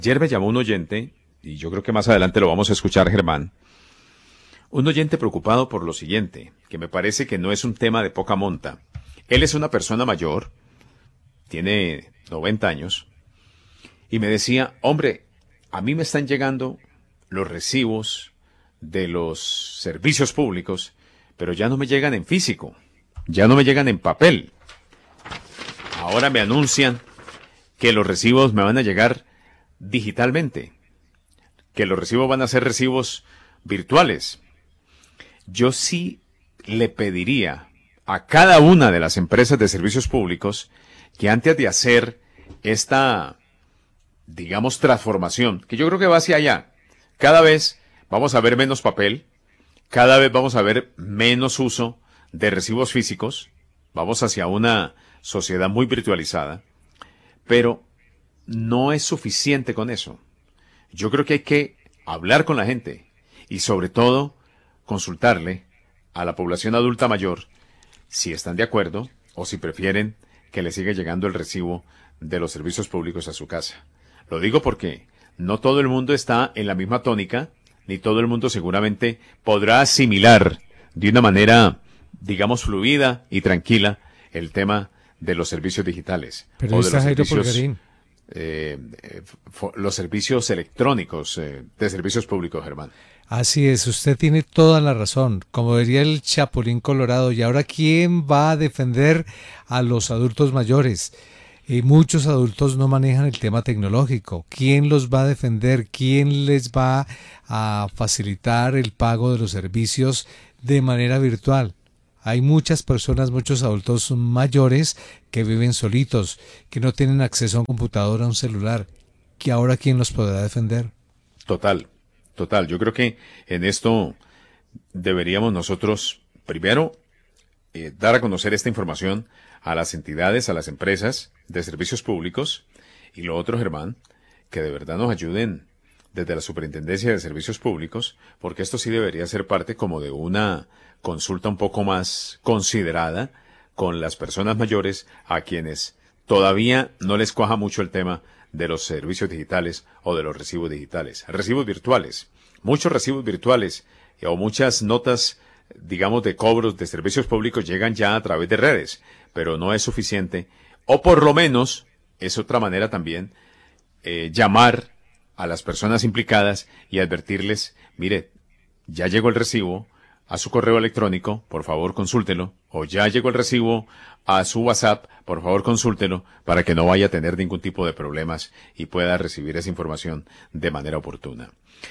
Ayer me llamó un oyente, y yo creo que más adelante lo vamos a escuchar, Germán, un oyente preocupado por lo siguiente, que me parece que no es un tema de poca monta. Él es una persona mayor, tiene 90 años, y me decía, hombre, a mí me están llegando los recibos de los servicios públicos, pero ya no me llegan en físico, ya no me llegan en papel. Ahora me anuncian que los recibos me van a llegar digitalmente, que los recibos van a ser recibos virtuales. Yo sí le pediría a cada una de las empresas de servicios públicos que antes de hacer esta, digamos, transformación, que yo creo que va hacia allá, cada vez vamos a ver menos papel, cada vez vamos a ver menos uso de recibos físicos, vamos hacia una sociedad muy virtualizada, pero no es suficiente con eso. Yo creo que hay que hablar con la gente y sobre todo consultarle a la población adulta mayor si están de acuerdo o si prefieren que le siga llegando el recibo de los servicios públicos a su casa. Lo digo porque no todo el mundo está en la misma tónica, ni todo el mundo seguramente podrá asimilar de una manera, digamos, fluida y tranquila el tema de los servicios digitales. Pero O de está los Jairo servicios, Polgarín. los servicios electrónicos de servicios públicos, Germán. Así es, usted tiene toda la razón. Como diría el Chapulín Colorado, ¿y ahora quién va a defender a los adultos mayores? Muchos adultos no manejan el tema tecnológico. ¿Quién los va a defender? ¿Quién les va a facilitar el pago de los servicios de manera virtual? Hay muchas personas, muchos adultos mayores que viven solitos, que no tienen acceso a un computador, a un celular. ¿Que ahora quién los podrá defender? Total, total. Yo creo que en esto deberíamos nosotros, primero, dar a conocer esta información a las entidades, a las empresas de servicios públicos, y lo otro, Germán, que de verdad nos ayuden desde la Superintendencia de Servicios Públicos, porque esto sí debería ser parte como de una consulta un poco más considerada con las personas mayores a quienes todavía no les cuaja mucho el tema de los servicios digitales o de los recibos digitales. Recibos virtuales, muchos recibos virtuales o muchas notas, digamos, de cobros de servicios públicos llegan ya a través de redes, pero no es suficiente, o por lo menos es otra manera también llamar a las personas implicadas y advertirles, mire, ya llegó el recibo a su correo electrónico, por favor consúltelo, o ya llegó el recibo a su WhatsApp, por favor consúltelo, para que no vaya a tener ningún tipo de problemas y pueda recibir esa información de manera oportuna.